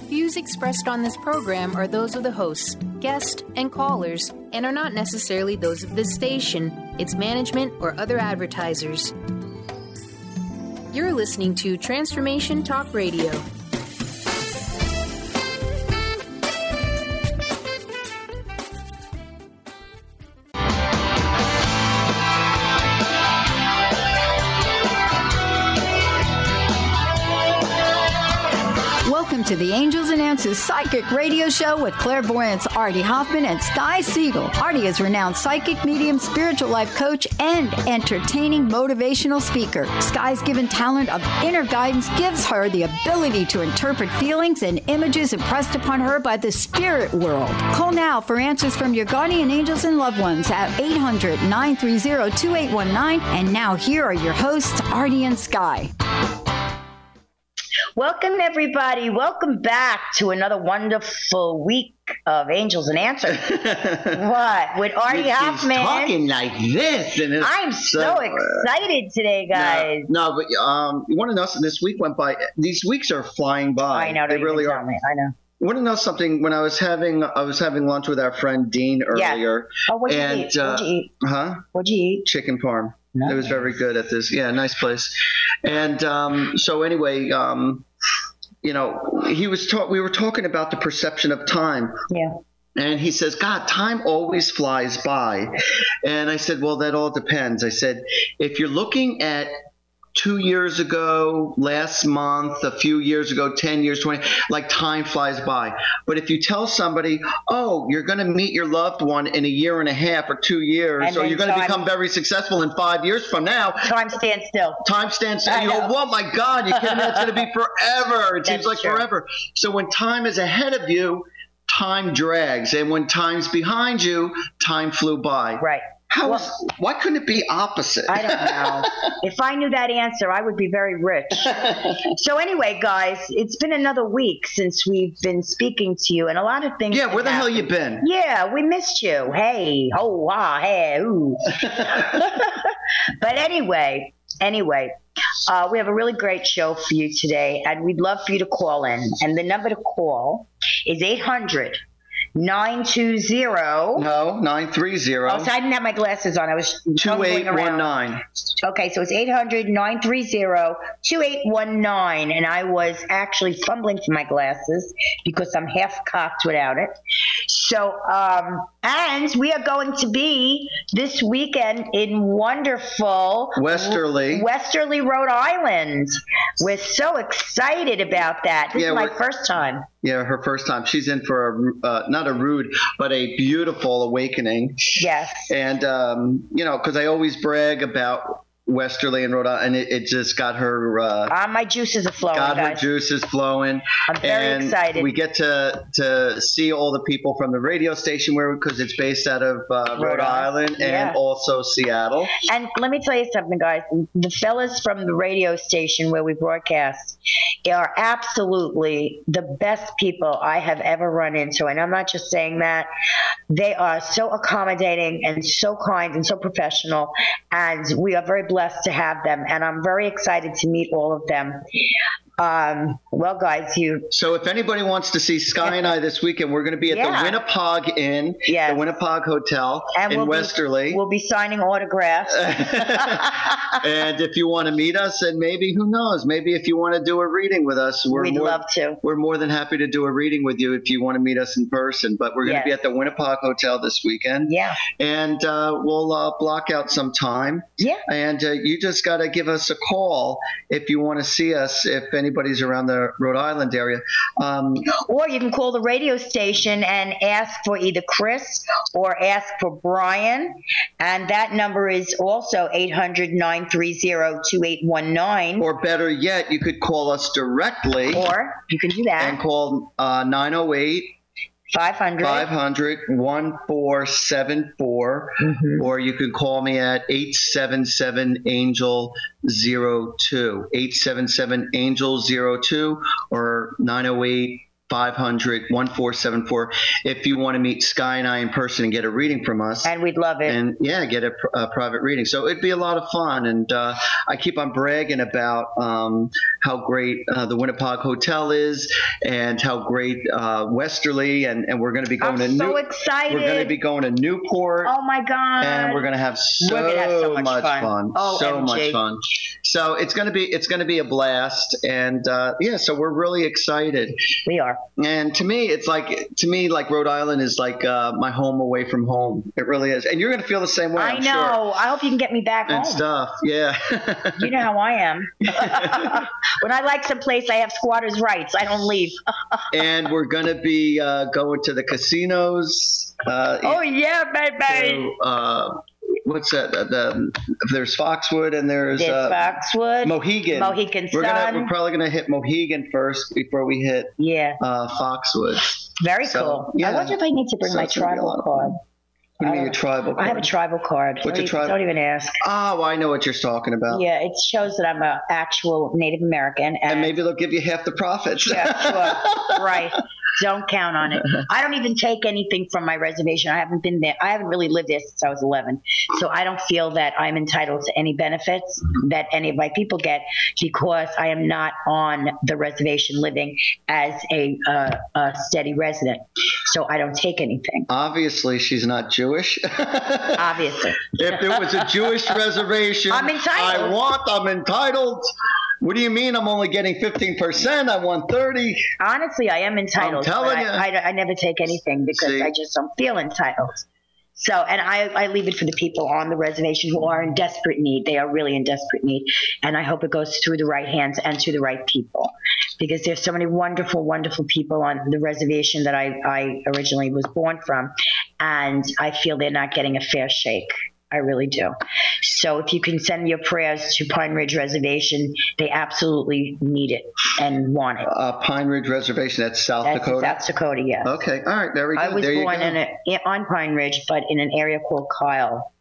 views expressed on this program are those of the hosts, guests, and callers, and are not necessarily those of this station, its management, or other advertisers. You're listening to Transformation Talk Radio. Welcome to the Angels and Answers Psychic Radio Show with clairvoyants Artie Hoffman and Sky Siegel. Artie is renowned psychic, medium, spiritual life coach, and entertaining motivational speaker. Sky's given talent of inner guidance gives her the ability to interpret feelings and images impressed upon her by the spirit world. Call now for answers from your guardian angels and loved ones at 800-930-2819. And now here are your hosts, Artie and Sky. Welcome, everybody. Welcome back to another wonderful week of Angels and Answers. What? With Artie Hoffman. She's talking like this. And I'm so excited today, guys. No, but you want to know something? This week went by. These weeks are flying by. I know. They really are. I know. You want to know something? When I was having lunch with our friend Dean earlier. Oh, what'd you eat? What'd you eat? Huh? What'd you eat? Chicken parm. Nice. It was very good at this. Yeah, nice place. And so anyway, you know, we were talking about the perception of time. Yeah. And he says, God, time always flies by. And I said, well, that all depends. I said, if you're looking at 2 years ago, last month, a few years ago, 10 years, 20, like time flies by. But if you tell somebody, oh, you're going to meet your loved one in a year and a half or 2 years, or you're going to become very successful in 5 years from now. Time stands still. Time stands still. You go, oh my God, you kidding me? That's going to be forever. It seems like forever. So when time is ahead of you, time drags. And when time's behind you, time flew by. Right. Why couldn't it be opposite? I don't know. If I knew that answer, I would be very rich. So anyway, guys, it's been another week since we've been speaking to you, and a lot of things. Yeah, where the hell you been? Yeah, we missed you. Hey, ho, ah, hey, ooh. But anyway, we have a really great show for you today, and we'd love for you to call in. And the number to call is 800-920. No, 930. Oh, so I didn't have my glasses on. I was 2819. Okay, so it's 800-930-2819. And I was actually fumbling for my glasses because I'm half cocked without it. So, and we are going to be this weekend in wonderful Westerly, Rhode Island. We're so excited about that. This is my first time. Yeah, her first time. She's in for not a rude, but a beautiful awakening. Yes. And, you know, because I always brag about Westerly and Rhode Island, and it just got her. My juices are flowing. Her juices flowing. I'm very excited. We get to see all the people from the radio station because it's based out of Rhode Island and also Seattle. And let me tell you something, guys. The fellas from the radio station where we broadcast are absolutely the best people I have ever run into, and I'm not just saying that. They are so accommodating and so kind and so professional, and we are very blessed to have them, and I'm very excited to meet all of them. Well, guys, So if anybody wants to see Sky and I this weekend, we're going to be at the Winnapogue Inn, the Winnapogue Hotel in Westerly. We'll be signing autographs. And if you want to meet us, and maybe, who knows, maybe if you want to do a reading with us, we'd love to. We're more than happy to do a reading with you if you want to meet us in person. But we're going to be at the Winnapogue Hotel this weekend. Yeah. And we'll block out some time. Yeah. And you just got to give us a call if you want to see us, if anybody's around the Rhode Island area. Or you can call the radio station and ask for either Chris or ask for Brian. And that number is also 800-930-2819. Or better yet, you could call us directly. Or you can do that. And call 908 500-1474, or you can call me at 877-ANGEL-02, 877-ANGEL-02, or 908 1-800-500-1474 if you want to meet Sky and I in person and get a reading from us. And we'd love it. And get a private reading. So it'd be a lot of fun. And I keep on bragging about how great the Winnapogue Hotel is and how great Westerly. And we're going to be going to so excited. We're going to be going to Newport. Oh my God. And we're going to have so much fun. Oh, so much fun. So it's going to be a blast. And so we're really excited. We are. And to me, like Rhode Island is like my home away from home. It really is. And you're going to feel the same way. I know. Sure. I hope you can get me back and home. Stuff. Yeah. You know how I am. When I like some place, I have squatters' rights. I don't leave. And we're going to be going to the casinos. Oh yeah, baby. What's that? There's Foxwood and there's Foxwood, Mohegan. We're probably gonna hit Mohegan first before we hit Foxwood. Very cool. Yeah. I wonder if I need to bring my tribal card. What do you mean your tribal card? I have a tribal card. What's your tribal? Don't even ask. Oh, I know what you're talking about. Yeah, it shows that I'm an actual Native American. And maybe they'll give you half the profits. Yeah, sure. Right. Don't count on it. I don't even take anything from my reservation. I haven't been there. I haven't really lived there since I was 11. So I don't feel that I'm entitled to any benefits that any of my people get because I am not on the reservation living as a steady resident. So I don't take anything. Obviously, she's not Jewish. Obviously. If it was a Jewish reservation, I'm entitled. I'm entitled. What do you mean I'm only getting 15%? I want 30. Honestly, I am entitled. I'm telling you. I never take anything because I just don't feel entitled. So, and I leave it for the people on the reservation who are in desperate need. They are really in desperate need. And I hope it goes through the right hands and to the right people. Because there's so many wonderful, wonderful people on the reservation that I originally was born from. And I feel they're not getting a fair shake. I really do. So if you can send your prayers to Pine Ridge Reservation, they absolutely need it and want it. Pine Ridge Reservation, that's South Dakota? South Dakota, yes. Okay, all right, very good. I was born on Pine Ridge, but in an area called Kyle.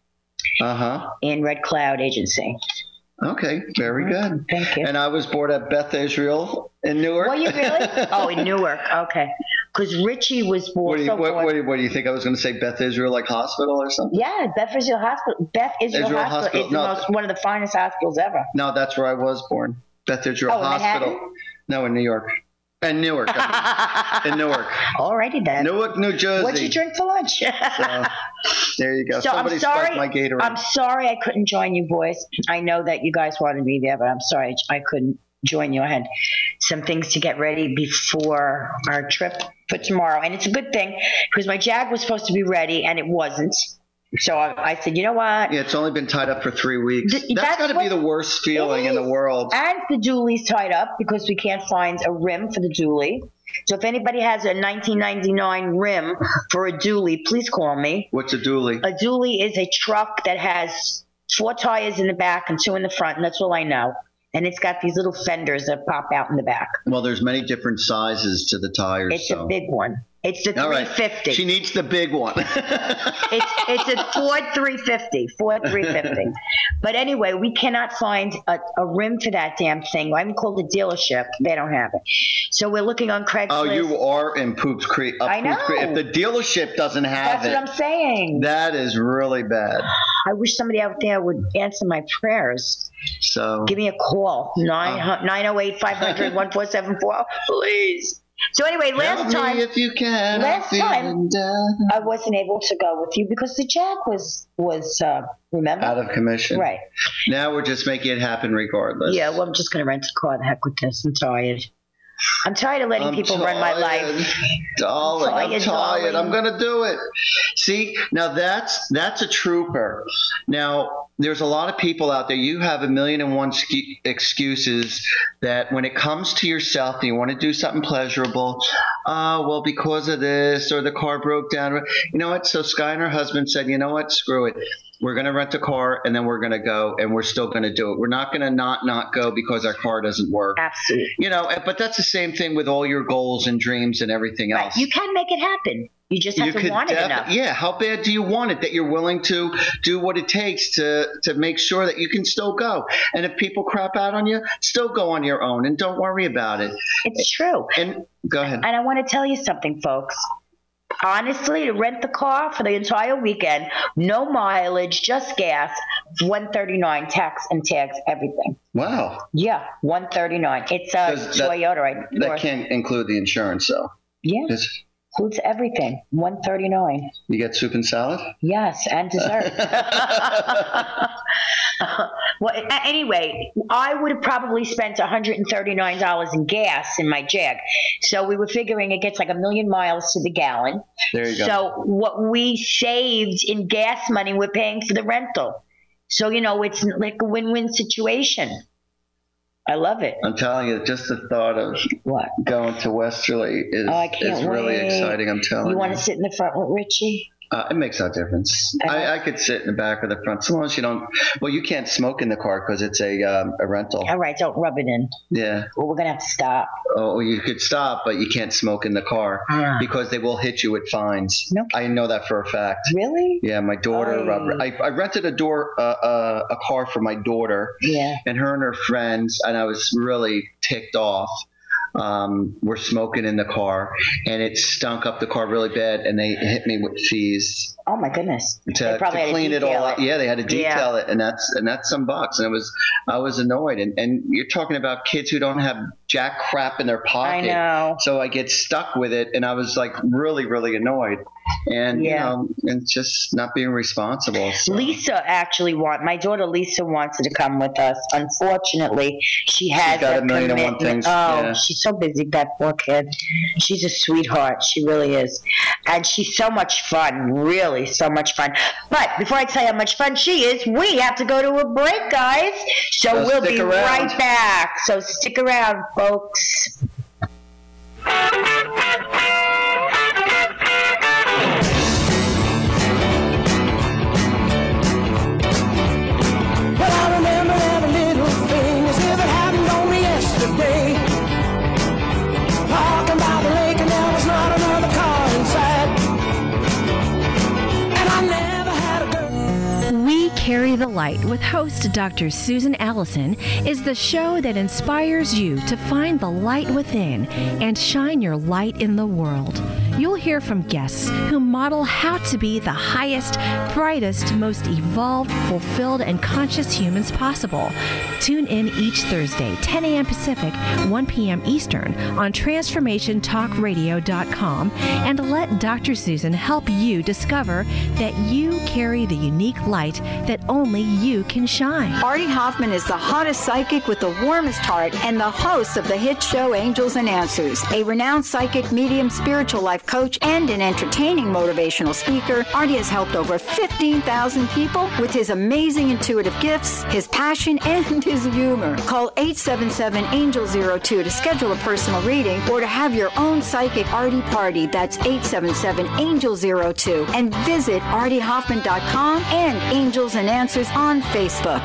In Red Cloud Agency. Okay, very good. Thank you. And I was born at Beth Israel in Newark. Were you really? Oh, in Newark. Okay. Because Richie was born. What do you think I was going to say? Beth Israel, like hospital or something? Yeah, Beth Israel Hospital. Beth Israel Hospital is one of the finest hospitals ever. No, that's where I was born. Beth Israel Hospital. Manhattan? No, in New York. In Newark. In Newark. Alrighty then. Newark, New Jersey. What'd you drink for lunch? So, there you go. So Somebody spiked my Gatorade. I'm sorry I couldn't join you boys. I know that you guys wanted me there, but I'm sorry I couldn't join you. I had some things to get ready before our trip for tomorrow. And it's a good thing because my Jag was supposed to be ready and it wasn't. So I said, you know what? Yeah, it's only been tied up for 3 weeks. That's got to be the worst feeling in the world. And the dually's tied up because we can't find a rim for the dually. So if anybody has a 1999 rim for a dually, please call me. What's a dually? A dually is a truck that has 4 tires in the back and 2 in the front, and that's all I know. And it's got these little fenders that pop out in the back. Well, there's many different sizes to the tires. It's a big one. It's the 350. Right. She needs the big one. It's a Ford 350. But anyway, we cannot find a rim for that damn thing. I even called the dealership. They don't have it. So we're looking on Craigslist. Oh, you are in Poops Creek. I know. If the dealership doesn't have That's what I'm saying. That is really bad. I wish somebody out there would answer my prayers. So give me a call. 908-500-1474. Please. So anyway, last time I wasn't able to go with you because the Jag was remember, out of commission. Right. Now we're just making it happen regardless. Yeah, well, I'm just going to rent a car. The heck with this. I'm tired. I'm tired of letting people run my life. Darling, I'm tired. I'm going to do it. See, now that's a trooper. Now, there's a lot of people out there. You have 1,000,001 excuses that when it comes to yourself and you want to do something pleasurable, well, because of this or the car broke down. You know what? So Sky and her husband said, you know what? Screw it. We're going to rent a car and then we're going to go and we're still going to do it. We're not going to not go because our car doesn't work. Absolutely. You know, but that's the same thing with all your goals and dreams and everything else. You can make it happen. You just have to want it enough. Yeah, how bad do you want it that you're willing to do what it takes to make sure that you can still go? And if people crap out on you, still go on your own and don't worry about it. It's true. And go ahead. And I want to tell you something, folks. Honestly, to rent the car for the entire weekend, no mileage, just gas, $139, tax and tags, everything. Wow. Yeah, $139. It's a Toyota. That can't include the insurance, though. Yeah. Includes everything. $139. You get soup and salad? Yes, and dessert. Well, anyway, I would have probably spent $139 in gas in my Jag. So we were figuring it gets like 1,000,000 miles to the gallon. There you go. So what we saved in gas money, we're paying for the rental. So, it's like a win-win situation. I love it. I'm telling you, just the thought of going to Westerly is really exciting. I'm telling you. You want to sit in the front with Richie? It makes no difference. I could sit in the back or the front. So long as you don't. Well, you can't smoke in the car because it's a rental. All right, don't rub it in. Yeah. Well, we're gonna have to stop. Oh, you could stop, but you can't smoke in the car because they will hit you with fines. No. I know that for a fact. Really? Yeah, my daughter. I rented a car for my daughter. Yeah. And her and her friends, and I was really ticked off. Were smoking in the car, and it stunk up the car really bad, and they hit me with fees. Oh my goodness! To clean it all up. Yeah, they had to detail it, and that's some bucks. And I was annoyed. And you're talking about kids who don't have jack crap in their pocket. I know. So I get stuck with it, and I was like really, really annoyed. And and just not being responsible. So. My daughter Lisa wanted to come with us. Unfortunately, she's got a million and one things. She's so busy, that poor kid. She's a sweetheart. She really is. And she's so much fun, really so much fun. But before I tell you how much fun she is, we have to go to a break, guys. So we'll be right back. So stick around, folks. Carry the Light with host Dr. Susan Allison is the show that inspires you to find the light within and shine your light in the world. You'll hear from guests who model how to be the highest, brightest, most evolved, fulfilled, and conscious humans possible. Tune in each Thursday, 10 a.m. Pacific, 1 p.m. Eastern on TransformationTalkRadio.com and let Dr. Susan help you discover that you carry the unique light that only you can shine. Artie Hoffman is the hottest psychic with the warmest heart and the host of the hit show Angels and Answers. A renowned psychic, medium, spiritual life coach, and an entertaining motivational speaker, Artie has helped over 15,000 people with his amazing intuitive gifts, his passion, and his humor. Call 877-ANGEL-02 to schedule a personal reading or to have your own psychic Artie party. That's 877-ANGEL-02. And visit artiehoffman.com and Angels and Answers on Facebook.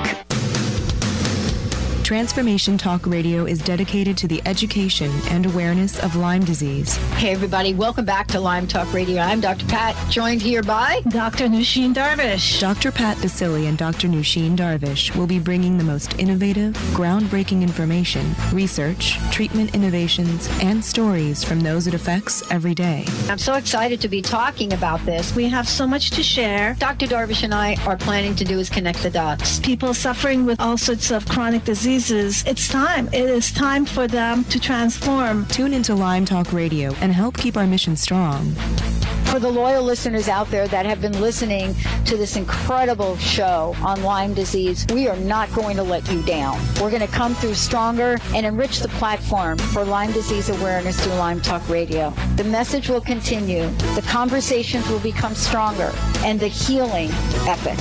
Transformation Talk Radio is dedicated to the education and awareness of Lyme disease. Hey, everybody. Welcome back to Lyme Talk Radio. I'm Dr. Pat, joined here by Dr. Nusheen Darvish. Dr. Pat Basili and Dr. Nusheen Darvish will be bringing the most innovative, groundbreaking information, research, treatment innovations, and stories from those it affects every day. I'm so excited to be talking about this. We have so much to share. Dr. Darvish and I are planning to do is connect the dots. People suffering with all sorts of chronic diseases. It's time. It is time for them to transform. Tune into Lyme Talk Radio and help keep our mission strong. For the loyal listeners out there that have been listening to this incredible show on Lyme disease, we are not going to let you down. We're going to come through stronger and enrich the platform for Lyme disease awareness through Lyme Talk Radio. The message will continue, the conversations will become stronger, and the healing epic.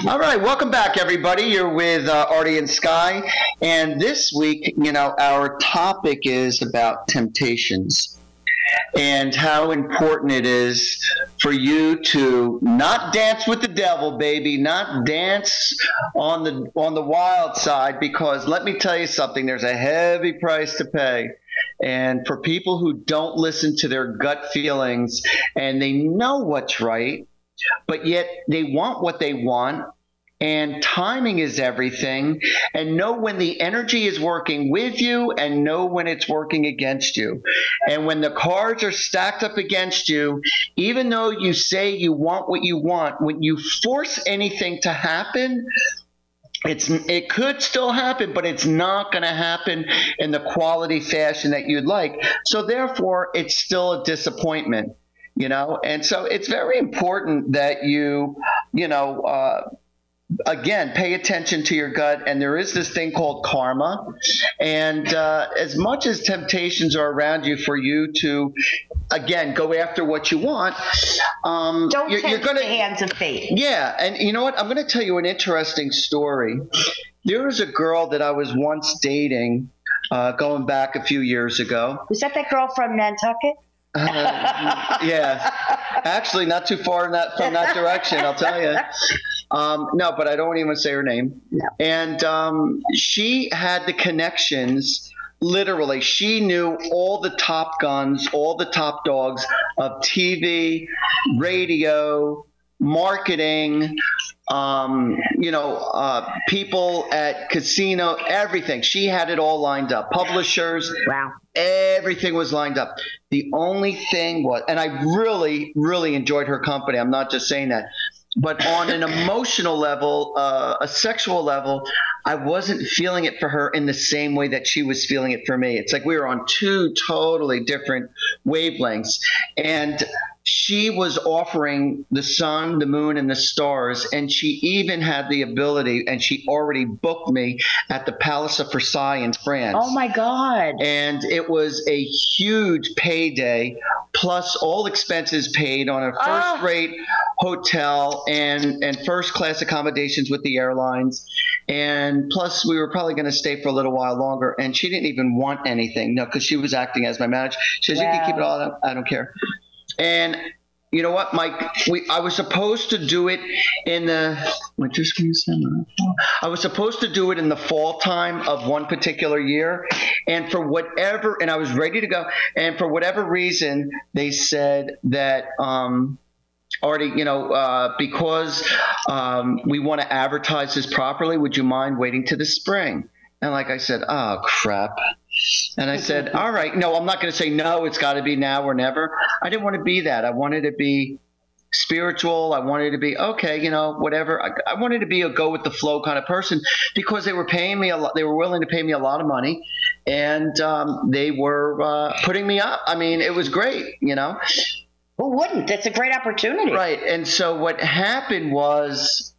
All right, welcome back, everybody. You're with Artie and Sky, and this week, our topic is about temptations and how important it is for you to not dance with the devil, baby, not dance on the wild side, because let me tell you something, there's a heavy price to pay. And for people who don't listen to their gut feelings and they know what's right, but yet they want what they want, and timing is everything, and know when the energy is working with you and know when it's working against you. And when the cards are stacked up against you, even though you say you want what you want, when you force anything to happen, it could still happen, but it's not going to happen in the quality fashion that you'd like. So therefore, it's still a disappointment, And so it's very important that you again, pay attention to your gut, and there is this thing called karma. And as much as temptations are around you for you to, again, go after what you want, you're going to the hands of fate. Yeah, and you know what? I'm going to tell you an interesting story. There was a girl that I was once dating, going back a few years ago. Was that girl from Nantucket? Yeah, actually, not too far from that direction, I'll tell you. No, but I don't even say her name. No. And she had the connections. Literally, she knew all the top guns, all the top dogs of TV, radio, marketing, people at casino, everything. She had it all lined up. Publishers. Wow. Everything was lined up. The only thing was, and I really, really enjoyed her company. I'm not just saying that. But on an emotional level, a sexual level, I wasn't feeling it for her in the same way that she was feeling it for me. It's like we were on two totally different wavelengths. And she was offering the sun, the moon, and the stars, and she even had the ability, and she already booked me at the Palace of Versailles in France. Oh, my God. And it was a huge payday, plus all expenses paid on a first-rate hotel and first-class accommodations with the airlines. And plus, we were probably going to stay for a little while longer, and she didn't even want anything, because she was acting as my manager. She said, You can keep it all up. I don't care. And you know what, Mike? I was supposed to do it in the winter, spring, summer. I was supposed to do it in the fall time of one particular year, and I was ready to go. And for whatever reason, they said that, Artie, because we want to advertise this properly, would you mind waiting to the spring? And like I said, oh crap. And I said, all right, no, I'm not going to say no, it's got to be now or never. I didn't want to be that. I wanted to be spiritual. I wanted to be, okay, whatever. I wanted to be a go with the flow kind of person, because they were paying me a lot. They were willing to pay me a lot of money, and they were putting me up. I mean, it was great, Who wouldn't? That's a great opportunity. Right. And so what happened was,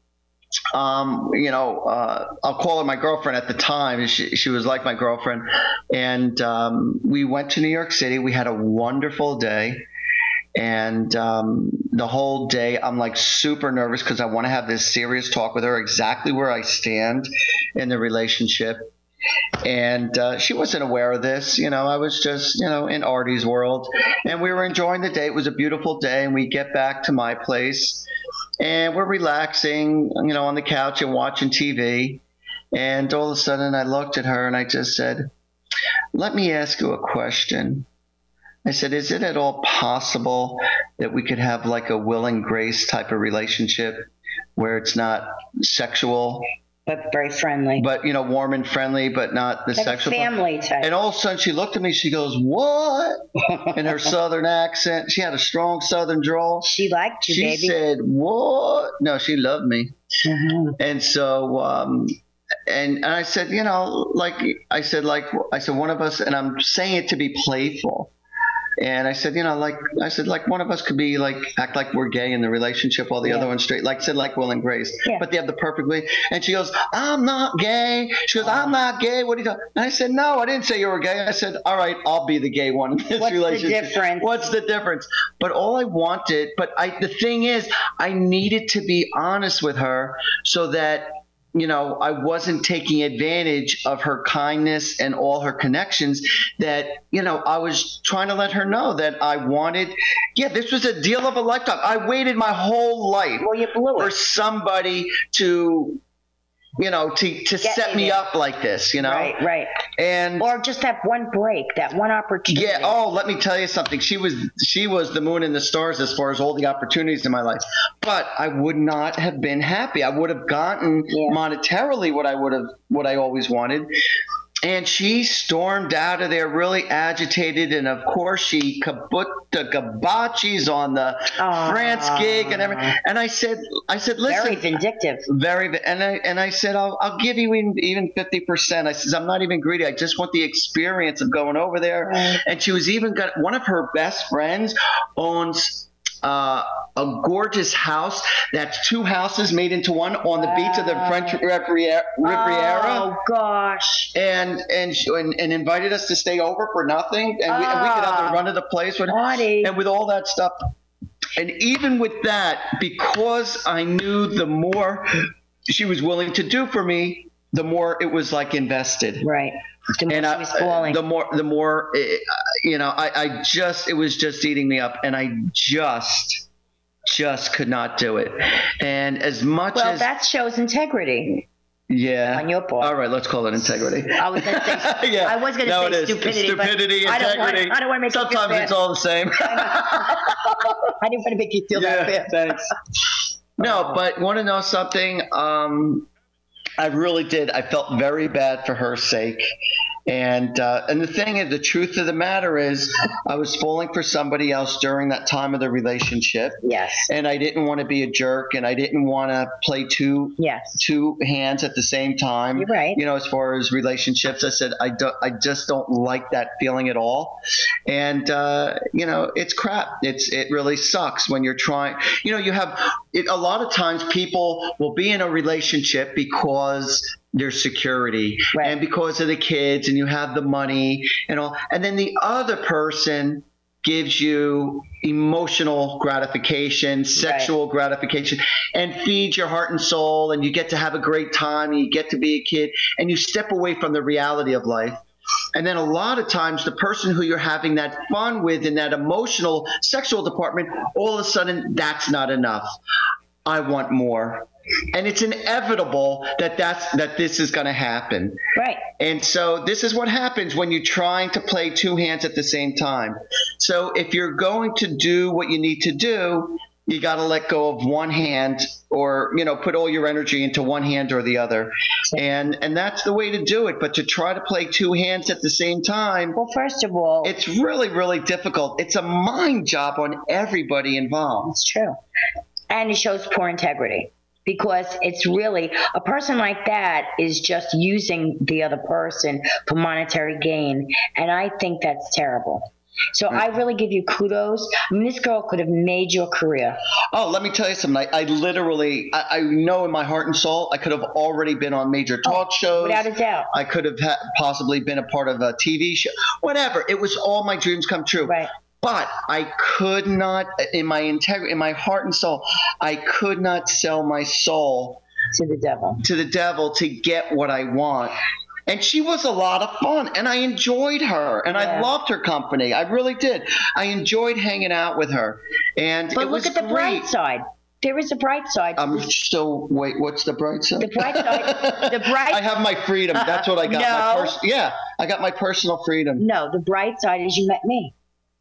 I'll call her my girlfriend at the time. She was like my girlfriend. And we went to New York City. We had a wonderful day. And the whole day I'm like super nervous because I want to have this serious talk with her, exactly where I stand in the relationship. And she wasn't aware of this. I was just, in Artie's world. And we were enjoying the day. It was a beautiful day. And we get back to my place. And we're relaxing, on the couch and watching TV. And all of a sudden I looked at her and I just said, let me ask you a question. I said, is it at all possible that we could have like a Will and Grace type of relationship where it's not sexual? But very friendly. But, warm and friendly, but not the like sexual. Family type. And all of a sudden she looked at me, she goes, what? In her Southern accent. She had a strong Southern drawl. She liked you, baby. She said, what? No, she loved me. Mm-hmm. And so, and I said, I said, one of us, and I'm saying it to be playful. And I said, like one of us could be like, act like we're gay in the relationship while the other one's straight. Like like Will and Grace. Yeah. But they have the perfect way. And she goes, I'm not gay. She goes, I'm not gay. What are you talking? And I said, no, I didn't say you were gay. I said, all right, I'll be the gay one in this relationship. What's the difference? But all I wanted, the thing is, I needed to be honest with her so that, I wasn't taking advantage of her kindness and all her connections, that, I was trying to let her know that I wanted, this was a deal of a lifetime. I waited my whole life for somebody to, to set me up like this, Right. And or just that one break, that one opportunity. Yeah. Oh, let me tell you something. She was the moon and the stars as far as all the opportunities in my life. But I would not have been happy. I would have gotten monetarily what I always wanted. And she stormed out of there really agitated, and of course she put the gabachis on the France gig and everything. And I said, listen, very vindictive, and I said, I'll give you even 50%. I said, I'm not even greedy. I just want the experience of going over there. Right. And she was even got one of her best friends owns a gorgeous house that's 2 houses made into one on the beach of the French Riviera. Oh gosh! And invited us to stay over for nothing, and we could have the run of the place and with all that stuff. And even with that, because I knew the more she was willing to do for me, the more it was like invested. Right. The more she was falling. The more, it was just eating me up, and I just could not do it. And as much as that shows integrity. Yeah. On your part. All right, let's call it integrity. I was going to say I was going to say stupidity. Stupidity, but integrity. I don't want to make you feel bad. Sometimes it's all the same. I didn't want to make you feel that bad. Thanks. No, but want to know something? I really did. I felt very bad for her sake. And the thing is, the truth of the matter is, I was falling for somebody else during that time of the relationship. Yes. And I didn't want to be a jerk, and I didn't want to play two hands at the same time. You're right. As far as relationships, I said I just don't like that feeling at all. And it's crap. It really sucks when you're trying. You have a lot of times people will be in a relationship because there's security and because of the kids, and you have the money and all, and then the other person gives you emotional gratification, sexual gratification, and feeds your heart and soul, and you get to have a great time, and you get to be a kid, and you step away from the reality of life. And then a lot of times the person who you're having that fun with in that emotional sexual department, all of a sudden that's not enough. I want more. And it's inevitable that this is going to happen. Right. And so this is what happens when you're trying to play 2 hands at the same time. So if you're going to do what you need to do, you got to let go of one hand, or, put all your energy into one hand or the other. And that's the way to do it. But to try to play 2 hands at the same time. Well, first of all, it's really, really difficult. It's a mind job on everybody involved. It's true. And it shows poor integrity. Because it's really, a person like that is just using the other person for monetary gain. And I think that's terrible. So I really give you kudos. I mean, this girl could have made your career. Oh, let me tell you something. I literally, I know in my heart and soul, I could have already been on major talk shows. Without a doubt. I could have possibly been a part of a TV show. Whatever. It was all my dreams come true. Right. But I could not, in my integrity, in my heart and soul, I could not sell my soul to the devil to get what I want. And she was a lot of fun, and I enjoyed her, and I loved her company. I really did. I enjoyed hanging out with her, and but it was look at the bright side. There is a bright side. Wait, what's the bright side? The bright side. I have my freedom. That's what I got. No. I got my personal freedom. No, the bright side is you met me.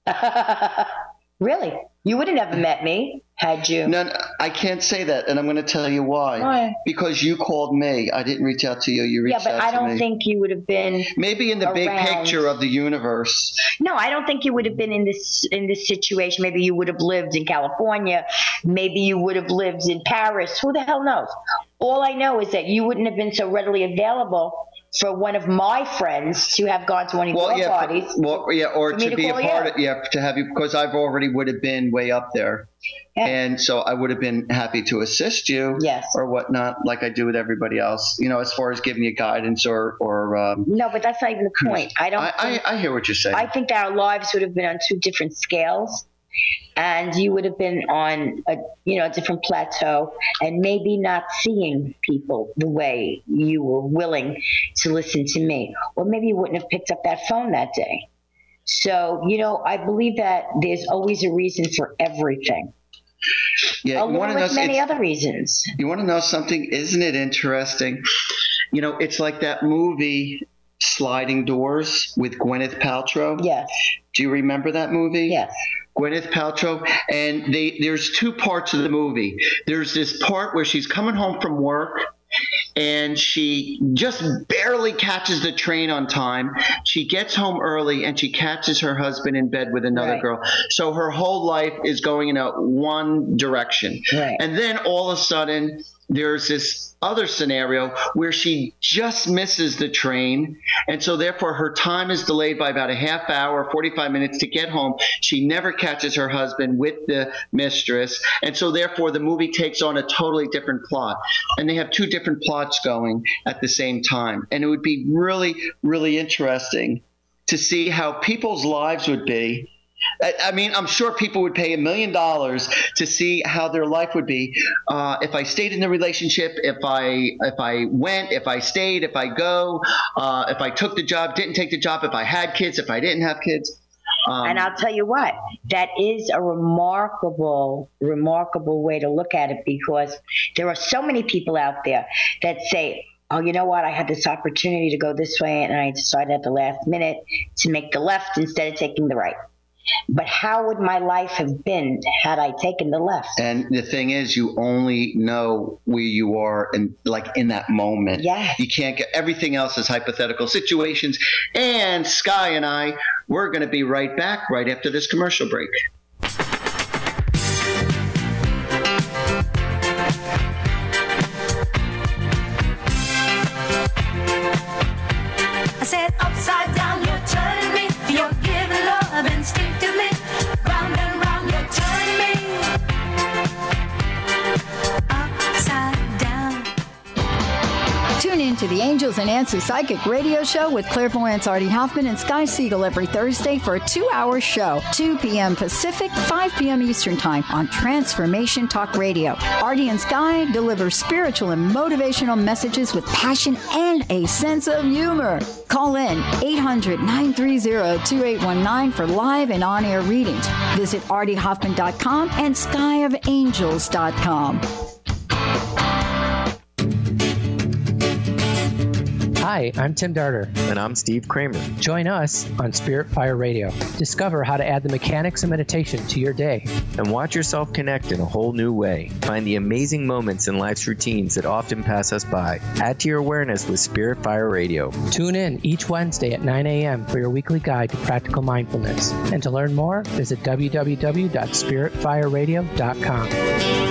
Really? You would have never met me, had you? No, I can't say that, and I'm going to tell you why. Why? Because you called me. I didn't reach out to you. You reached out to me. Yeah, but I don't think you would have been maybe in the big picture of the universe. No, I don't think you would have been in this situation. Maybe you would have lived in California. Maybe you would have lived in Paris. Who the hell knows? All I know is that you wouldn't have been so readily available for one of my friends to have gone to one of your parties. Or to be a part of, to have you, because I've already would have been way up there. Yeah. And so I would have been happy to assist you or whatnot, like I do with everybody else, as far as giving you guidance or no, but that's not even the point. I hear what you're saying. I think that our lives would have been on two different scales. And you would have been on a different plateau and maybe not seeing people the way you were willing to listen to me. Or maybe you wouldn't have picked up that phone that day. So, I believe that there's always a reason for everything. Yeah, along with many other reasons. You want to know something? Isn't it interesting? It's like that movie Sliding Doors with Gwyneth Paltrow. Yes. Do you remember that movie? Yes. Gwyneth Paltrow, and there's two parts of the movie. There's this part where she's coming home from work and she just barely catches the train on time. She gets home early and she catches her husband in bed with another girl. So her whole life is going in one direction. Right. And then all of a sudden there's this other scenario where she just misses the train, and so therefore her time is delayed by about a half hour, 45 minutes to get home. She never catches her husband with the mistress, and so therefore the movie takes on a totally different plot, and they have two different plots going at the same time. And it would be really, really interesting to see how people's lives would be. I mean, I'm sure people would pay $1 million to see how their life would be if I stayed in the relationship, if I went, if I stayed, if I go, if I took the job, didn't take the job, if I had kids, if I didn't have kids. And I'll tell you what, that is a remarkable way to look at it, because there are so many people out there that say, oh, you know what, I had this opportunity to go this way and I decided at the last minute to make the left instead of taking the right. But how would my life have been had I taken the left? And the thing is, you only know where you are in that moment. Yeah. You can't get, everything else is hypothetical situations. And Sky and I, we're going to be right back right after this commercial break. I said upside down, you're turning me. You're giving love instinctively. Round and round, you're turning me. Upside down. Tune in to the Angels and Answers Psychic Radio Show with clairvoyants Artie Hoffman and Sky Siegel every Thursday for a 2-hour show, 2 p.m. Pacific, 5 p.m. Eastern Time on Transformation Talk Radio. Artie and Sky deliver spiritual and motivational messages with passion and a sense of humor. Call in 800-930-2819 for live and on-air readings. Visit artiehoffman.com and skyofangels.com. Hi, I'm Tim Darter. And I'm Steve Kramer. Join us on Spirit Fire Radio. Discover how to add the mechanics of meditation to your day. And watch yourself connect in a whole new way. Find the amazing moments in life's routines that often pass us by. Add to your awareness with Spirit Fire Radio. Tune in each Wednesday at 9 a.m. for your weekly guide to practical mindfulness. And to learn more, visit www.spiritfireradio.com.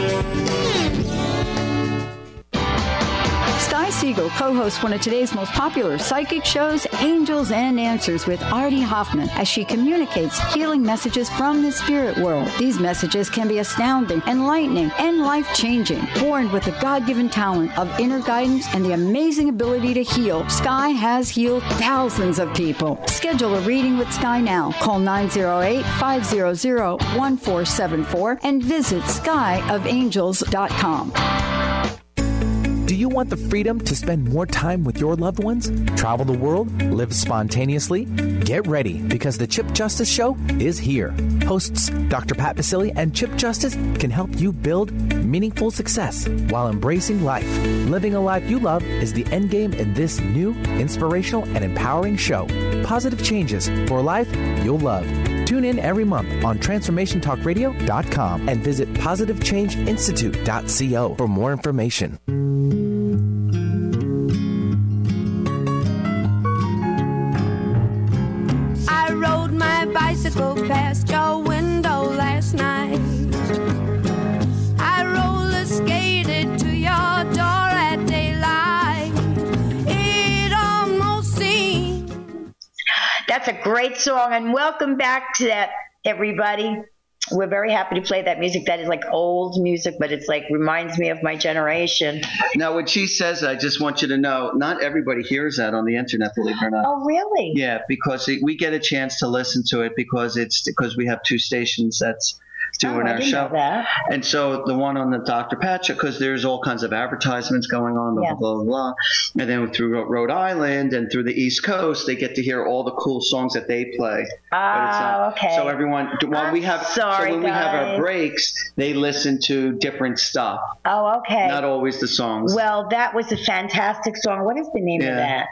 Sky Siegel co-hosts one of today's most popular psychic shows, Angels and Answers with Artie Hoffman, as she communicates healing messages from the spirit world. These messages can be astounding, enlightening, and life-changing. Born with the God-given talent of inner guidance and the amazing ability to heal, Sky has healed thousands of people. Schedule a reading with Sky now. Call 908-500-1474 and visit skyofangels.com. Do you want the freedom to spend more time with your loved ones? Travel the world? Live spontaneously? Get ready, because the Chip Justice Show is here. Hosts Dr. Pat Basile and Chip Justice can help you build meaningful success while embracing life. Living a life you love is the end game in this new, inspirational, and empowering show. Positive changes for a life you'll love. Tune in every month on TransformationTalkRadio.com and visit PositiveChangeInstitute.co for more information. I rode my bicycle past your window last night. I roller skated to your door at daylight. It all Great song, and welcome back to that, everybody. We're very happy to play that music. That is like old music, but it's like reminds me of my generation. Now, when she says that, I just want you to know, not everybody hears that on the internet, believe it or not. Oh, really? Yeah, because we get a chance to listen to it because we have 2 stations that's doing our show. And so the one on the Dr. Patrick, because there's all kinds of advertisements going on, blah, blah, blah, blah. And then through Rhode Island and through the East Coast, they get to hear all the cool songs that they play. Oh, okay. So everyone, when we have our breaks, they listen to different stuff. Oh, okay. Not always the songs. Well, that was a fantastic song. What is the name of that?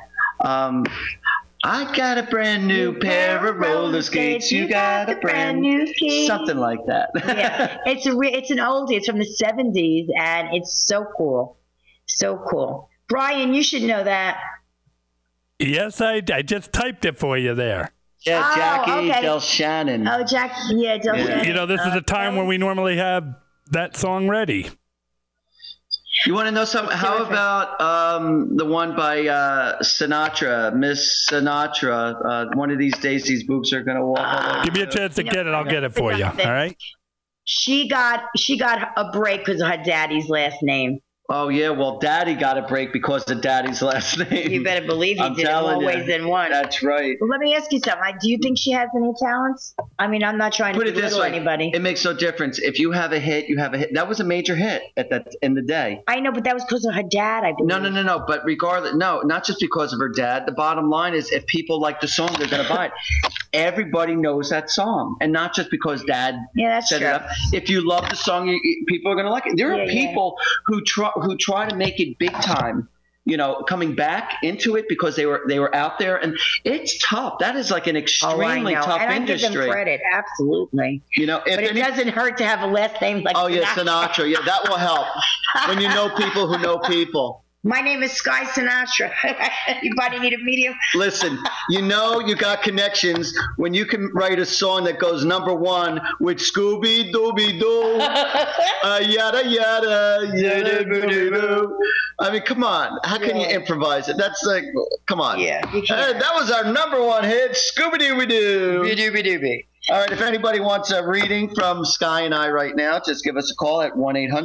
I got a brand new pair of roller skates. You got a brand new key. Something like that. Yeah, it's an oldie. It's from the 70s, and it's so cool. So cool. Brian, you should know that. Yes, I just typed it for you there. Yeah, Jackie Del Shannon. Oh, Del Shannon. You know, this is a time where we normally have that song ready. You want to know something? How about the one by Sinatra, Miss Sinatra? One of these days, these boobs are going to walk all over. Give me a chance to get it. I'll get it for you. All right? She got a break because of her daddy's last name. Oh, yeah. Well, Daddy got a break because of Daddy's last name. You better believe he did it more ways than one. That's right. Well, let me ask you something. Do you think she has any talents? I mean, I'm not trying to belittle anybody. It makes no difference. If you have a hit, you have a hit. That was a major hit in the day. I know, but that was because of her dad, I believe. No. But regardless, no, not just because of her dad. The bottom line is if people like the song, they're going to buy it. Everybody knows that song. And not just because Dad set it up. If you love the song, people are going to like it. There are people who try to make it big time, you know, coming back into it because they were out there, and it's tough. That is like an extremely tough and industry. I give them credit, absolutely. You know, but it doesn't hurt to have a last name like Sinatra. Yeah, that will help when you know people who know people. My name is Sky Sinatra. Anybody need a medium? Listen, you know you got connections when you can write a song that goes #1 with Scooby Dooby Doo, yada yada yada boo. I mean, come on. How can you improvise it? That's like, come on. Yeah, you can't. That was our #1 hit, Scooby Dooby Doo. Dooby Dooby. All right, if anybody wants a reading from Sky and I right now, just give us a call at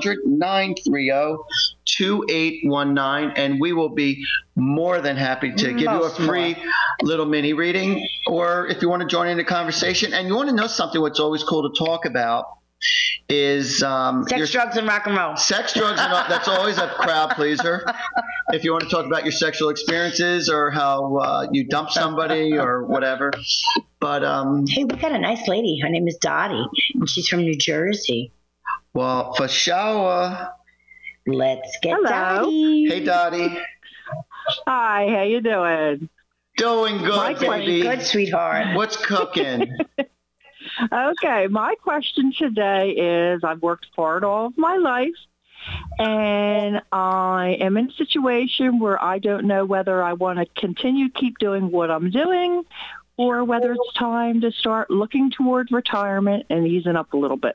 1-800-930-2819, and we will be more than happy to give you a free little mini reading. Or if you want to join in the conversation and you want to know something, what's always cool to talk about is sex, drugs, and rock and roll. Sex, drugs, and that's always a crowd pleaser. If you want to talk about your sexual experiences or how you dumped somebody or whatever. But hey, we got a nice lady. Her name is Dottie, and she's from New Jersey. Well, for sure. Let's get Dottie. Hey, Dottie. Hi, how you doing? Doing good, baby. Good, sweetheart. What's cooking? Okay, my question today is I've worked hard all of my life, and I am in a situation where I don't know whether I want to keep doing what I'm doing or whether it's time to start looking toward retirement and easing up a little bit.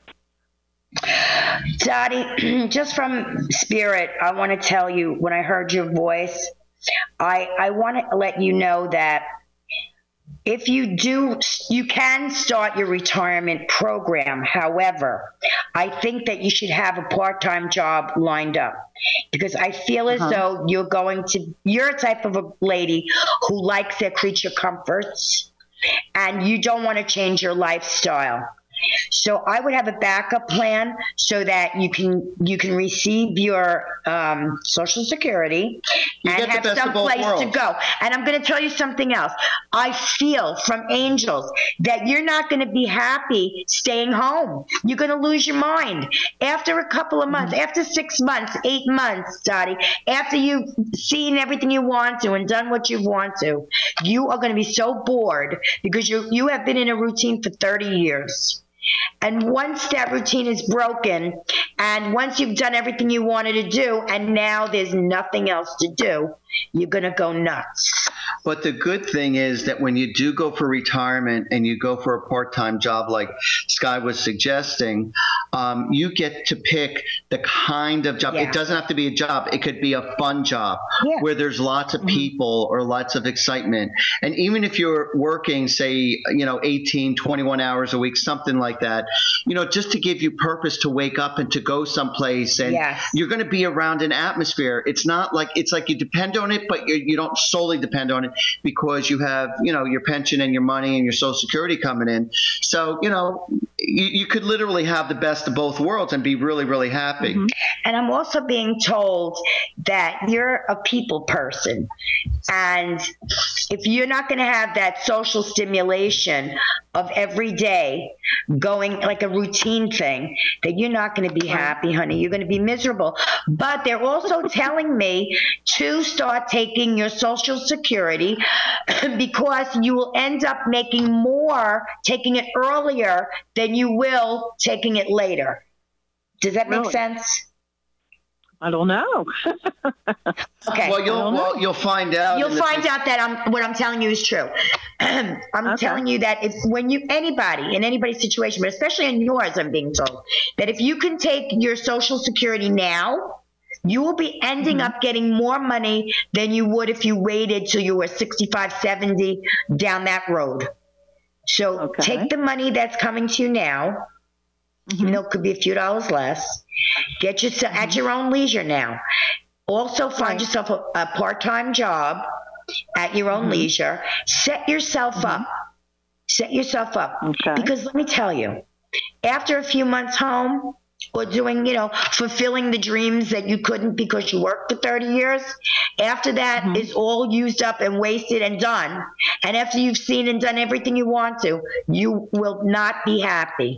Dottie, just from spirit, I want to tell you, when I heard your voice, I want to let you know that if you do, you can start your retirement program. However, I think that you should have a part-time job lined up, because I feel as though you're a type of a lady who likes their creature comforts, and you don't want to change your lifestyle. So I would have a backup plan so that you can receive your Social Security and have some place to go. And I'm going to tell you something else. I feel from angels that you're not going to be happy staying home. You're going to lose your mind. After a couple of months, after 6 months, 8 months, Dottie, after you've seen everything you want to and done what you want to, you are going to be so bored because you have been in a routine for 30 years. And once that routine is broken, and once you've done everything you wanted to do, and now there's nothing else to do, you're going to go nuts. But the good thing is that when you do go for retirement and you go for a part-time job like Sky was suggesting, you get to pick the kind of job. Yeah. It doesn't have to be a job. It could be a fun job where there's lots of people or lots of excitement. And even if you're working, say, 18, 21 hours a week, something like that, just to give you purpose to wake up and to go someplace, and you're going to be around an atmosphere. It's not like you depend on it, but you don't solely depend on it because you have, your pension and your money and your Social Security coming in. So, you could literally have the best of both worlds and be really, really happy. And I'm also being told that you're a people person. And if you're not going to have that social stimulation of every day going like a routine thing, then you're not going to be happy, honey. You're going to be miserable. But they're also telling me to start taking your Social Security because you will end up making more taking it earlier than you will taking it later. Does that make sense? I don't know. Okay. Well, you'll find out. You'll find out that what I'm telling you is true. I'm telling you that anybody in anybody's situation, but especially in yours, I'm being told that if you can take your Social Security now, you will be ending up getting more money than you would if you waited till you were 65, 70 down that road. So take the money that's coming to you now, even though it could be a few dollars less. Get yourself at your own leisure now. Also find yourself a part-time job at your own leisure. Set yourself up. Set yourself up. Because let me tell you, after a few months home or doing, fulfilling the dreams that you couldn't because you worked for 30 years, after that is all used up and wasted and done. And after you've seen and done everything you want to, you will not be happy.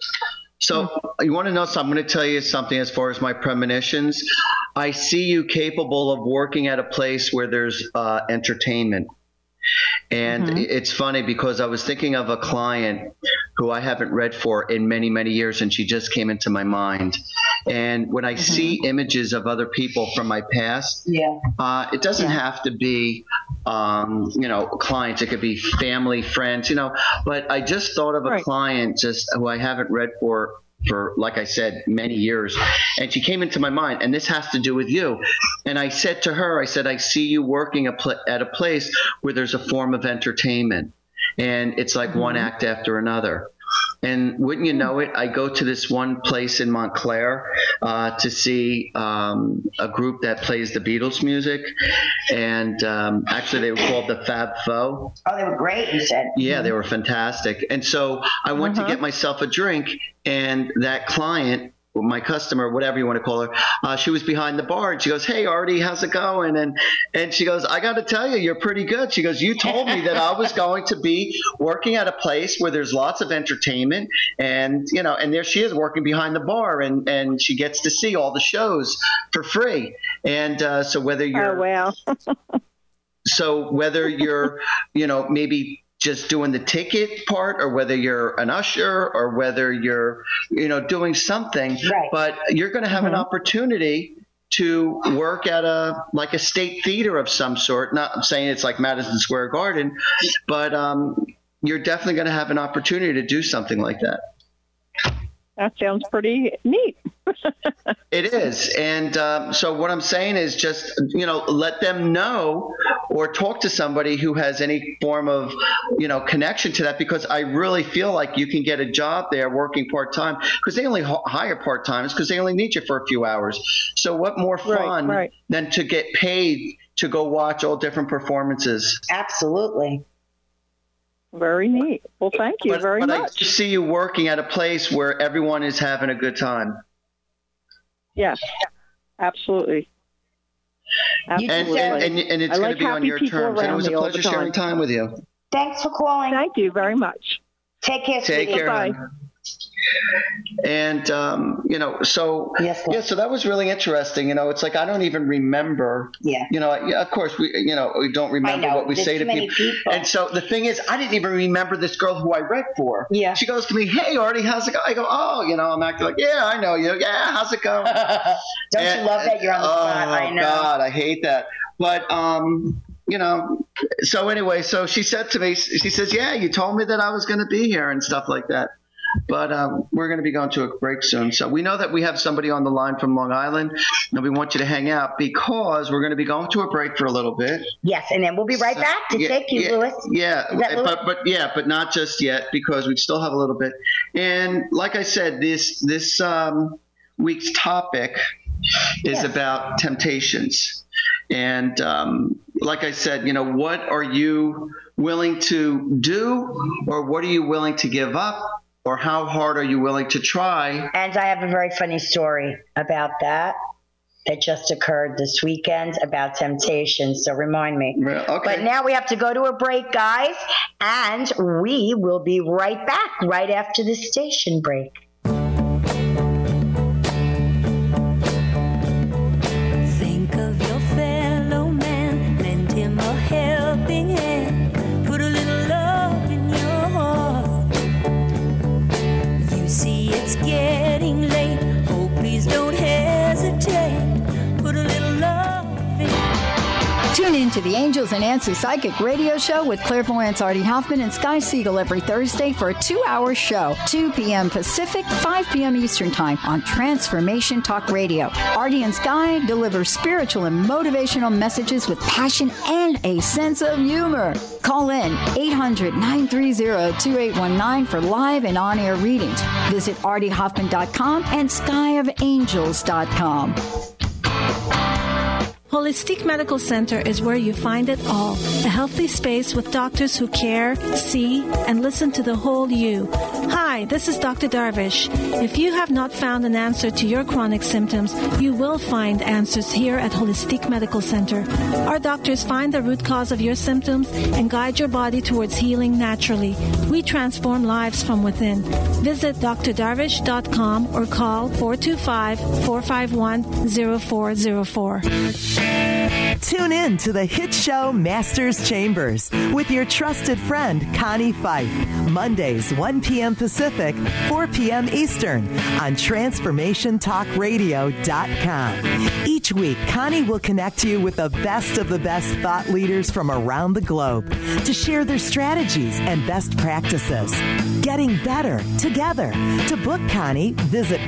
So you want to know something? I'm going to tell you something as far as my premonitions. I see you capable of working at a place where there's entertainment. And it's funny because I was thinking of a client who I haven't read for in many, many years, and she just came into my mind. And when I see images of other people from my past, it doesn't have to be, clients. It could be family, friends, But I just thought of a client who I haven't read for, like I said, many years. And she came into my mind, and this has to do with you. And I said to her, I see you working at a place where there's a form of entertainment. And it's like one act after another. And wouldn't you know it, I go to this one place in Montclair to see a group that plays the Beatles music. And actually, they were called the Fab Four. Oh, they were great, you said. Yeah, they were fantastic. And so I went to get myself a drink, and that client, my customer, whatever you want to call her, she was behind the bar, and she goes, "Hey, Artie, how's it going?" And she goes, "I got to tell you, you're pretty good." She goes, "You told me that I was going to be working at a place where there's lots of entertainment, and and there she is working behind the bar, and she gets to see all the shows for free." And so whether you're so whether you're maybe just doing the ticket part, or whether you're an usher, or whether you're, doing something, but you're going to have an opportunity to work at a state theater of some sort. Not saying it's like Madison Square Garden, but you're definitely going to have an opportunity to do something like that. That sounds pretty neat. It is. And so what I'm saying is just, let them know or talk to somebody who has any form of, connection to that, because I really feel like you can get a job there working part-time, because they only hire part-timers because they only need you for a few hours. So what more fun than to get paid to go watch all different performances? Absolutely. Very neat. Well, thank you very much. I just see you working at a place where everyone is having a good time. Yes, absolutely. And it's going to be on your terms. And it was a pleasure sharing time with you. Thanks for calling. Thank you very much. Take care, Take care. Bye. And, so, so that was really interesting. It's like, I don't even remember, of course we don't remember what we say to people. And so the thing is, I didn't even remember this girl who I read for. Yeah. She goes to me, "Hey, Artie, how's it going?" I go, "Oh, I'm acting like, yeah, I know you. Yeah. How's it going?" Don't you love that you're on the spot? I know. God, I hate that. But, so anyway, so she said to me, she says, "Yeah, you told me that I was going to be here," and stuff like that. But we're going to be going to a break soon. So we know that we have somebody on the line from Long Island, and we want you to hang out because we're going to be going to a break for a little bit. Yes, and then we'll be right back to take you, Louis. Yeah, Louis? but not just yet because we still have a little bit. And like I said, this week's topic is about temptations. And like I said, what are you willing to do, or what are you willing to give up, or how hard are you willing to try? And I have a very funny story about that just occurred this weekend about temptation. So remind me. Okay. But now we have to go to a break, guys, and we will be right back right after the station break. Think of your fellow man, lend him a helping hand, put a little love in your heart. You see it's getting late, oh please don't hesitate, put a little love in. Tune in to the Angels and Answers Psychic Radio Show with clairvoyants Artie Hoffman and Sky Siegel every Thursday for a 2-hour show, 2 p.m. Pacific, 5 p.m. Eastern Time on Transformation Talk Radio. Artie and Sky deliver spiritual and motivational messages with passion and a sense of humor. Call in 800-930-2819 for live and on-air readings. Visit artiehoffman.com and skyofangels.com. Holistic Medical Center is where you find it all. A healthy space with doctors who care, see, and listen to the whole you. Hi, this is Dr. Darvish. If you have not found an answer to your chronic symptoms, you will find answers here at Holistic Medical Center. Our doctors find the root cause of your symptoms and guide your body towards healing naturally. We transform lives from within. Visit drdarvish.com or call 425-451-0404. Tune in to the hit show Masters Chambers with your trusted friend Connie Fife. Mondays, 1 p.m. Pacific, 4 p.m. Eastern on TransformationTalkRadio.com. Each week, Connie will connect you with the best of the best thought leaders from around the globe to share their strategies and best practices. Getting better together. To book Connie, visit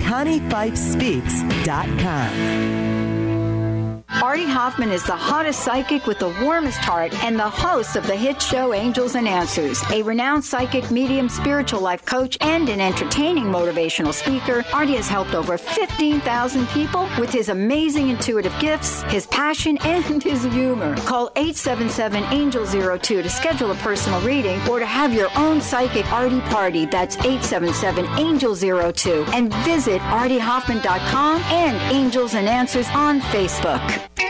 ConnieFifeSpeaks.com. Artie Hoffman is the hottest psychic with the warmest heart and the host of the hit show Angels and Answers. A renowned psychic, medium, spiritual life coach, and an entertaining motivational speaker, Artie has helped over 15,000 people with his amazing intuitive gifts, his passion, and his humor. Call 877-ANGEL-02 to schedule a personal reading or to have your own psychic Artie party. That's 877-ANGEL-02. And visit artiehoffman.com and Angels and Answers on Facebook.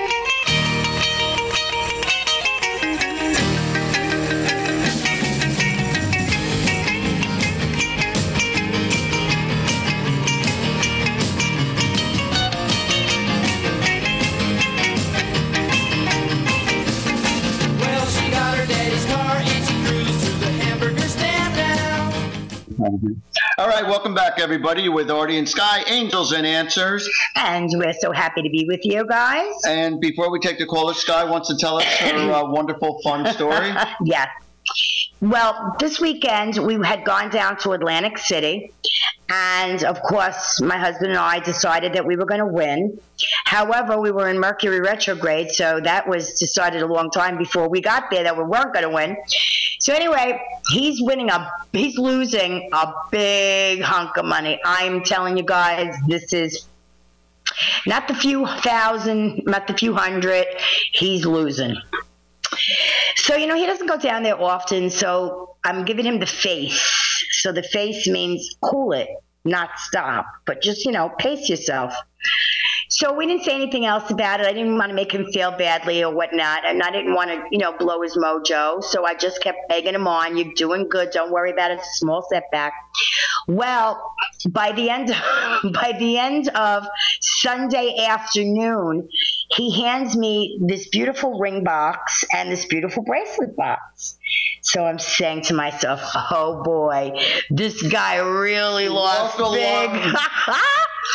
All right, welcome back, everybody, with Artie and Sky, Angels and Answers. And we're so happy to be with you guys. And before we take the caller, Sky wants to tell us her wonderful, fun story. Yes. Well, this weekend we had gone down to Atlantic City, and of course my husband and I decided that we were going to win. However, we were in Mercury retrograde, so that was decided a long time before we got there that we weren't going to win. So anyway, he's losing a big hunk of money. I'm telling you guys, this is not the few thousand, not the few hundred, he's losing. So, he doesn't go down there often, so I'm giving him the face. So the face means cool it, not stop, but just, pace yourself. So we didn't say anything else about it. I didn't want to make him feel badly or whatnot, and I didn't want to, blow his mojo. So I just kept egging him on. You're doing good. Don't worry about it. It's a small setback. Well, by the end of Sunday afternoon, he hands me this beautiful ring box and this beautiful bracelet box. So I'm saying to myself, oh boy, this guy really lost big.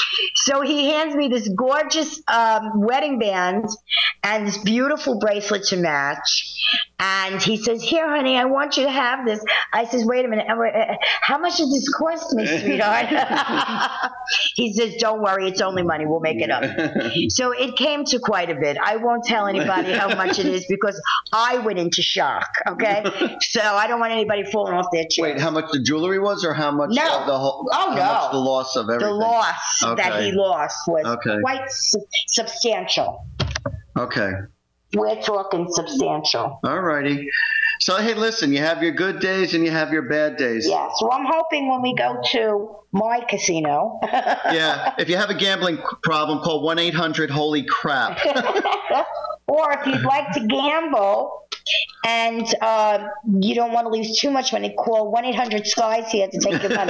So he hands me this gorgeous wedding band and this beautiful bracelet to match. And he says, "Here, honey, I want you to have this." I says, "Wait a minute. How much does this cost me, sweetheart?" He says, "Don't worry. It's only money. We'll make it up." So it came to quite a bit. I won't tell anybody how much it is because I went into shock, okay? So I don't want anybody falling off their chair. Wait, how much the jewelry was or how much No. of the whole, Oh, how no. much the loss of everything? The loss that he lost was Okay. quite substantial. Okay. We're talking substantial. All righty. So, hey, listen, you have your good days and you have your bad days. Yeah, so I'm hoping when we go to my casino. Yeah, if you have a gambling problem, call 1-800-HOLY-CRAP. Or if you'd like to gamble and you don't want to lose too much money, call 1-800-SKYS here to take your money.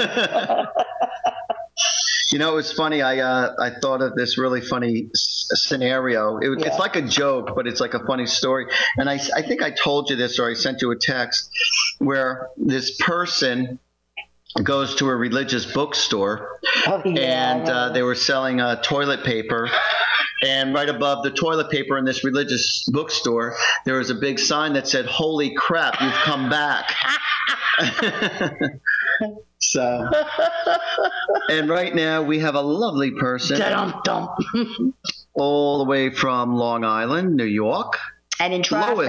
You know, it was funny. I thought of this really funny scenario. It's like a joke, but it's like a funny story. And I think I told you this, or I sent you a text, where this person goes to a religious bookstore, and they were selling toilet paper. And right above the toilet paper in this religious bookstore, there was a big sign that said, "Holy crap, you've come back." So, and right now we have a lovely person all the way from Long Island, New York. And in traffic,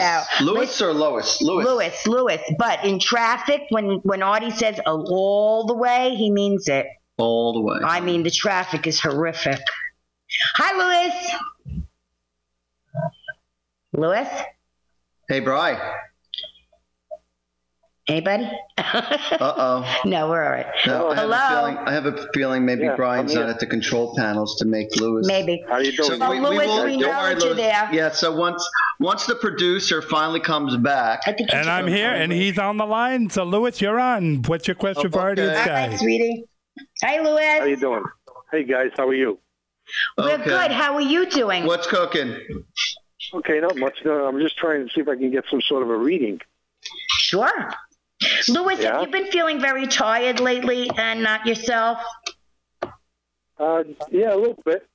Lewis. But in traffic, when Artie says all the way, he means it. All the way. I mean, the traffic is horrific. Hi, Lewis. Lewis? Hey, Bri. Anybody? Uh-oh. No, we're all right. No, Hello? I have a feeling maybe Brian's not at the control panels to make Lewis. Maybe. How you doing? So, Lewis, we know that you're there. Yeah, so once the producer finally comes back. And I'm here, and he's on the line. So, Lewis, you're on. What's your question for Artie and All Sky? right, sweetie. Hi, Lewis. How you doing? Hey, guys. How are you? We're good. How are you doing? What's cooking? Okay, not much. I'm just trying to see if I can get some sort of a reading. Sure. Lewis, have you been feeling very tired lately and not yourself? Yeah, a little bit.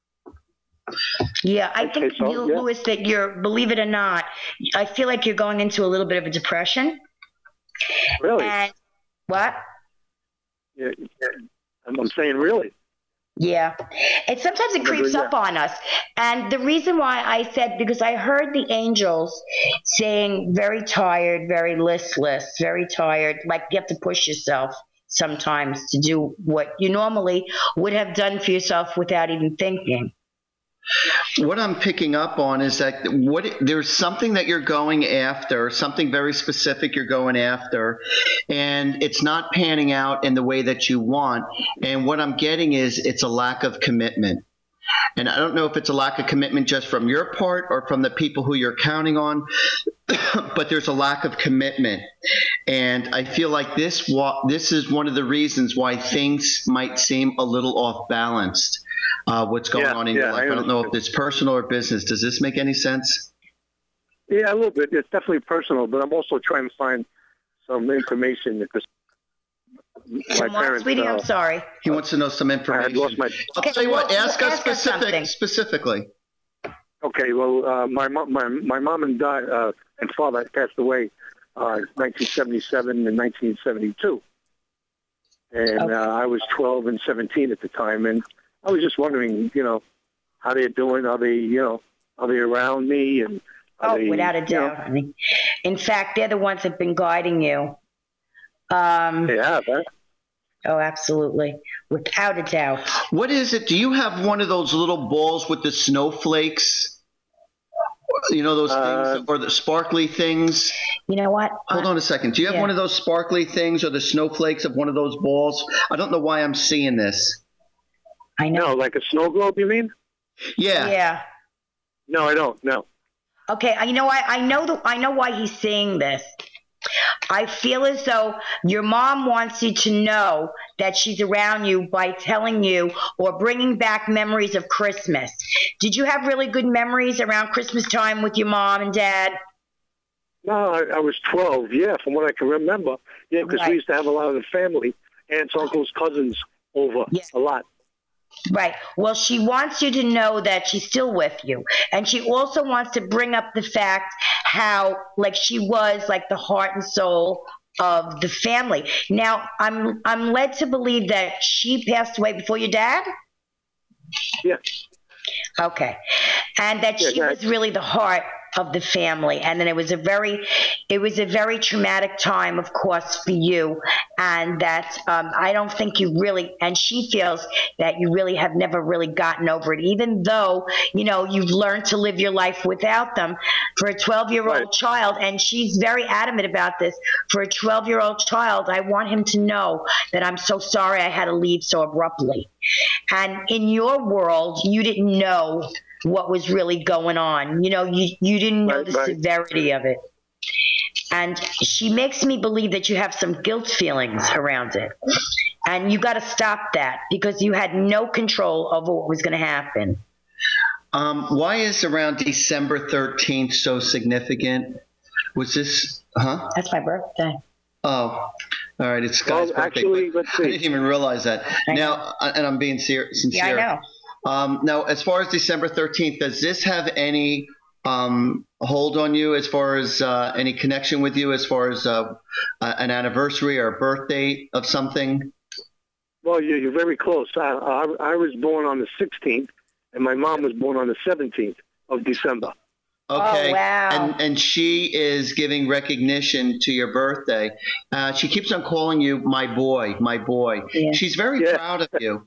Yeah, I think, Lewis, that believe it or not, I feel like you're going into a little bit of a depression. Really? And what? Yeah, I'm saying really. Yeah. And sometimes it creeps up on us. And the reason why I said, because I heard the angels saying very tired, very listless, very tired, like you have to push yourself sometimes to do what you normally would have done for yourself without even thinking. What I'm picking up on is that there's something that you're going after, something very specific you're going after, and it's not panning out in the way that you want. And what I'm getting is it's a lack of commitment. And I don't know if it's a lack of commitment just from your part or from the people who you're counting on, but there's a lack of commitment. And I feel like this is one of the reasons why things might seem a little off balanced. What's going on in your life? I don't know if it's personal or business. Does this make any sense? Yeah, a little bit. It's definitely personal, but I'm also trying to find some information because my parents. Sweetie, I'm sorry. He wants to know some information. I'll tell you what. Ask us specifically. Okay. Well, my mom and dad and father passed away in 1977 and 1972, and I was 12 and 17 at the time, and I was just wondering, how they're doing. Are they, are they around me? And without a doubt, honey. In fact, they're the ones that have been guiding you. They have, huh? Oh, absolutely. Without a doubt. What is it? Do you have one of those little balls with the snowflakes? You know those things, or the sparkly things? You know what? Hold on a second. Do you have one of those sparkly things or the snowflakes of one of those balls? I don't know why I'm seeing this. I know. No, like a snow globe, you mean? Yeah. Yeah. No, I don't. No. Okay. You know what? I know why he's saying this. I feel as though your mom wants you to know that she's around you by telling you or bringing back memories of Christmas. Did you have really good memories around Christmas time with your mom and dad? No, I was 12, from what I can remember. Yeah, because we used to have a lot of the family, aunts, uncles, cousins over a lot. Right. Well, she wants you to know that she's still with you. And she also wants to bring up the fact how, like, she was like the heart and soul of the family. Now, I'm led to believe that she passed away before your dad? Yeah. Okay. And that she was really the heart of the family, and then it was a very traumatic time, of course, for you, and that I don't think you really, and she feels that you really have never really gotten over it, even though you've learned to live your life without them. For a 12-year-old child, and she's very adamant about this, for a 12-year-old child, I want him to know that I'm so sorry I had to leave so abruptly. And in your world, you didn't know what was really going on. You didn't know the severity of it. And she makes me believe that you have some guilt feelings around it. And you got to stop that, because you had no control over what was going to happen. Why is around December 13th so significant? Was this, That's my birthday. Oh, all right. It's Sky's birthday. Actually, let's see. I didn't even realize that. Now, and I'm being sincere. Yeah, I know. Now, as far as December 13th, does this have any hold on you, as far as any connection with you, as far as an anniversary or a birth date of something? Well, you're very close. I was born on the 16th, and my mom was born on the 17th of December. Okay. Oh, wow. And she is giving recognition to your birthday. She keeps on calling you my boy, my boy. Yeah. She's very proud of you.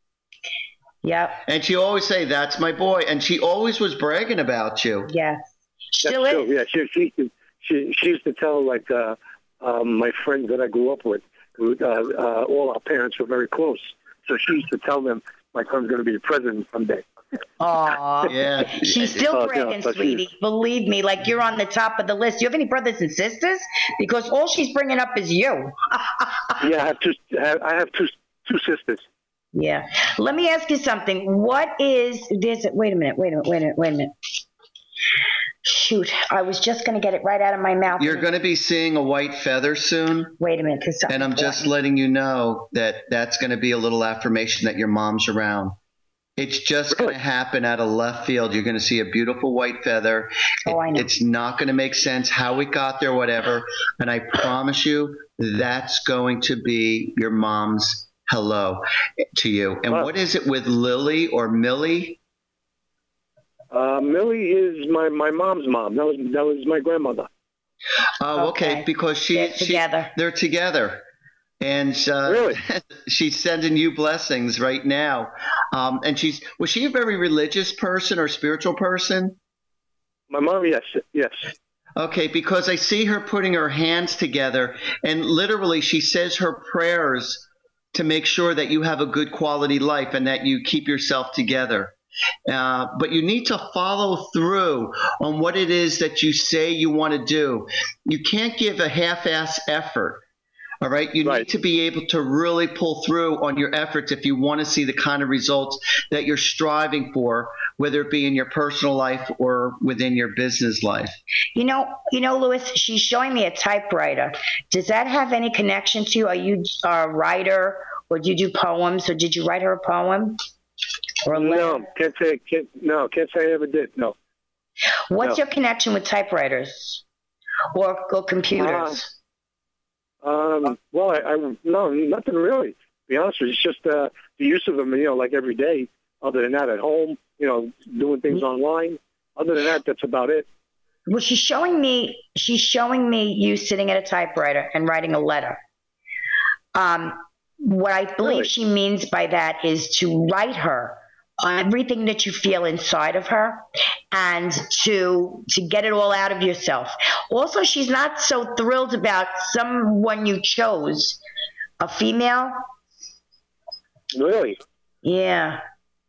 Yep. And she always say, "That's my boy," and she always was bragging about you. Yes. Still is. Yeah, she used to tell, like, my friends that I grew up with, all our parents were very close. So she used to tell them, my son's going to be the president someday. Aw. Yeah. She's still bragging, sweetie. Believe me, like, you're on the top of the list. Do you have any brothers and sisters? Because all she's bringing up is you. Yeah, I have two sisters. Yeah. Let me ask you something. What is this? Wait a minute. Shoot. I was just going to get it right out of my mouth. You're going to be seeing a white feather soon. Wait a minute. And I'm just letting you know that that's going to be a little affirmation that your mom's around. It's just going to happen out of left field. You're going to see a beautiful white feather. Oh, I know. It's not going to make sense how it got there, whatever. And I promise you, that's going to be your mom's hello to you. And what is it with Lily or Millie? Millie is my mom's mom. That was my grandmother. Oh, okay. Because they're together. And really? She's sending you blessings right now. And was she a very religious person or spiritual person? My mom, yes. Okay, because I see her putting her hands together, and literally she says her prayers to make sure that you have a good quality life and that you keep yourself together. But you need to follow through on what it is that you say you want to do. You can't give a half-ass effort. All right. You need to be able to really pull through on your efforts if you want to see the kind of results that you're striving for, whether it be in your personal life or within your business life. You know, Louis, she's showing me a typewriter. Does that have any connection to you? Are you a writer, or do you do poems, or did you write her a poem? Or a letter? No, can't say I ever did. No. What's your connection with typewriters or computers? Well, no, nothing really. To be honest with you, it's just the use of them, like every day. Other than that, at home, doing things online. Other than that, that's about it. Well, she's showing me you sitting at a typewriter and writing a letter. What I believe she means by that is to write her everything that you feel inside of her, and to get it all out of yourself. Also, she's not so thrilled about someone you chose, a female. Really? Yeah.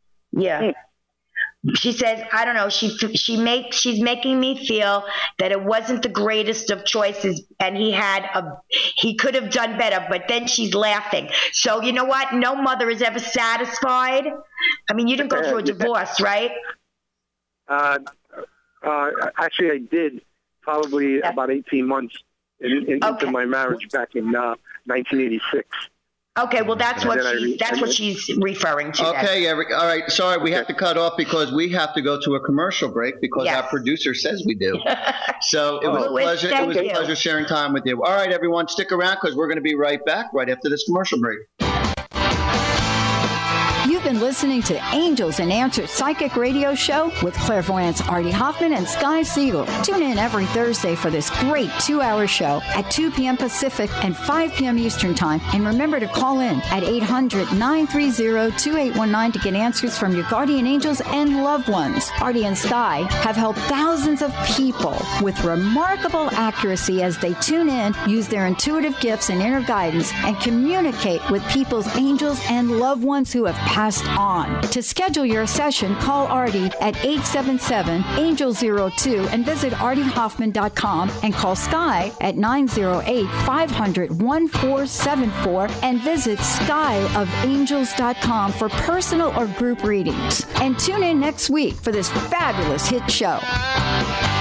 She says, I don't know, she's making me feel that it wasn't the greatest of choices, and he could have done better, but then she's laughing. So you know what? No mother is ever satisfied. I mean, you didn't go through a divorce, right? Actually, I did probably about 18 months into my marriage back in 1986. Okay, well that's what she's referring to. Okay, all right. Sorry, we have to cut off because we have to go to a commercial break because our producer says we do. So it was a pleasure. It was a pleasure sharing time with you. All right, everyone, stick around because we're going to be right back right after this commercial break. You've been listening to Angels and Answers Psychic Radio Show with clairvoyants Artie Hoffman and Sky Siegel. Tune in every Thursday for this great 2-hour show at 2 p.m. Pacific and 5 p.m. Eastern Time. And remember to call in at 800-930-2819 to get answers from your guardian angels and loved ones. Artie and Sky have helped thousands of people with remarkable accuracy as they tune in, use their intuitive gifts and inner guidance, and communicate with people's angels and loved ones who have passed on. To schedule your session, call Artie at 877-ANGEL-02 and visit artiehoffman.com and call Sky at 908-500-1474 and visit skyofangels.com for personal or group readings. And tune in next week for this fabulous hit show.